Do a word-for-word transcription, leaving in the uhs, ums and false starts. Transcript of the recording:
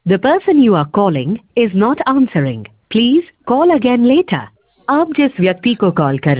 The person you are calling is not answering. Please call again later. आप जिस व्यक्ति को कॉल कर